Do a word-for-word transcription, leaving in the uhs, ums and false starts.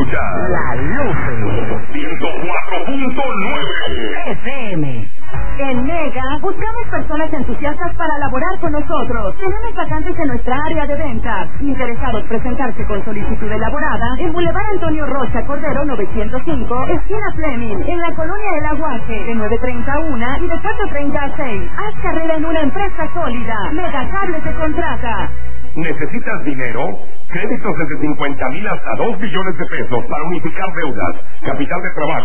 escuchas La Lupe ciento cuatro punto nueve F M. En Mega buscamos personas entusiastas para laborar con nosotros. Tenemos vacantes en nuestra área de ventas. Interesados presentarse con solicitud elaborada en Boulevard Antonio Rocha Cordero novecientos cinco, esquina Fleming, en la colonia del Aguaje, de nueve treinta a una y de cuatro treinta a seis. Haz carrera en una empresa sólida. Mega Cable te contrata. ¿Necesitas dinero? Créditos desde cincuenta mil hasta dos billones de pesos para unificar deudas. Capital de trabajo.